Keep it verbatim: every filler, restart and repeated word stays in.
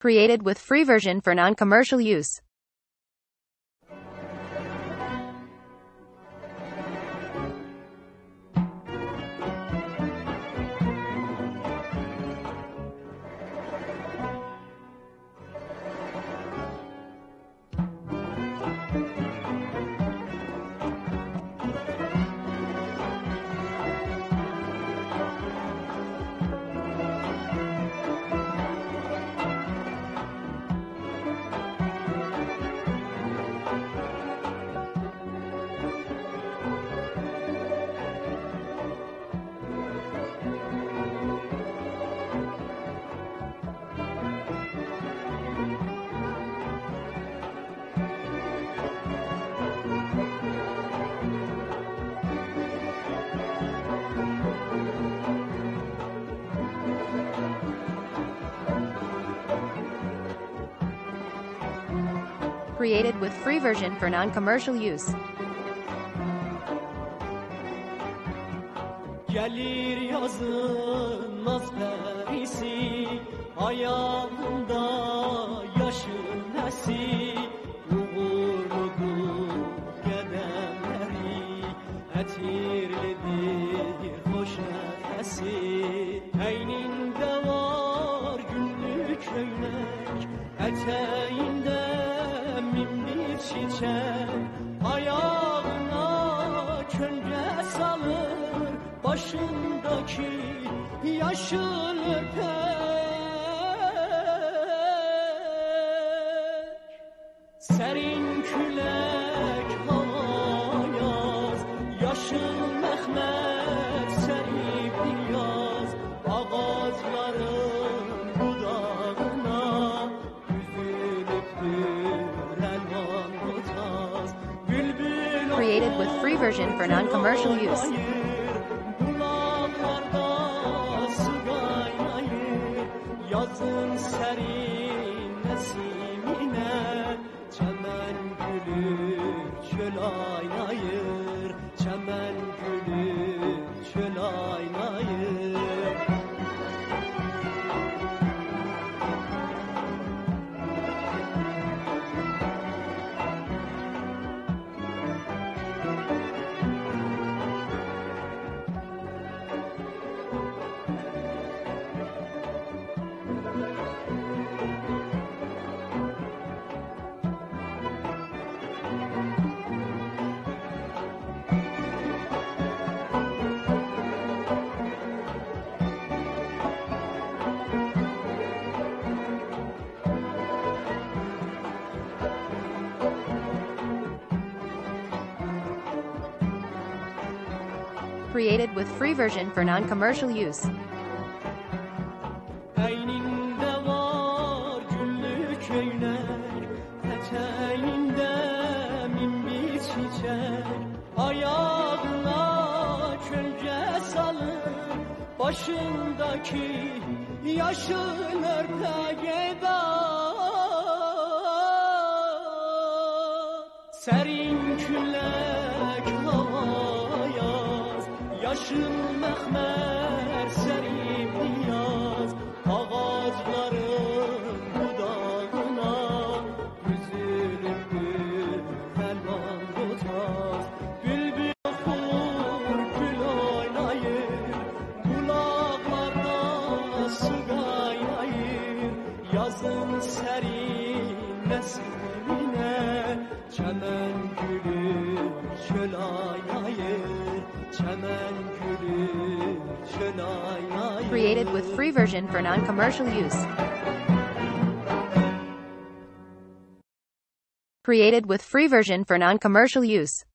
Created with free version for non-commercial use. Created with free version for non-commercial use. Gelir yazın naz perisi, ayağında yaşın nesi, uğurludur gedemleri, etirlidir hoş nefesi. Eyninde var günlük köylek, eteğinde çiçek, ayağına kölge salır, başındaki yaşıl ipek. Serin külek hava yaz, yaşıl mehmet serip yaz, ağaçların budağına büzülüptür. Created with free version for non-commercial use. Yazın serin nesimine, çemen gülü çöl aynayır, çemen gülü çöl aynayır. Created with free version for non-commercial use. Eyninde var güllük köylek, eteğinde min bir çiçek, ayağına kölge salır, başındaki yaşıl örpek eder. Serin külek hava yaz, yaşıl mehmer serip yaz, ağaçların budağına büzülüptür elvan tutmaz. Bülbül okur, gül oynayır, kulaklarda su kaynayır. Yazın serin nesimine, çemen gülü çöl aynayır, çemen gülü çöl aynayır. Created with free version for non-commercial use. Created with free version for non-commercial use.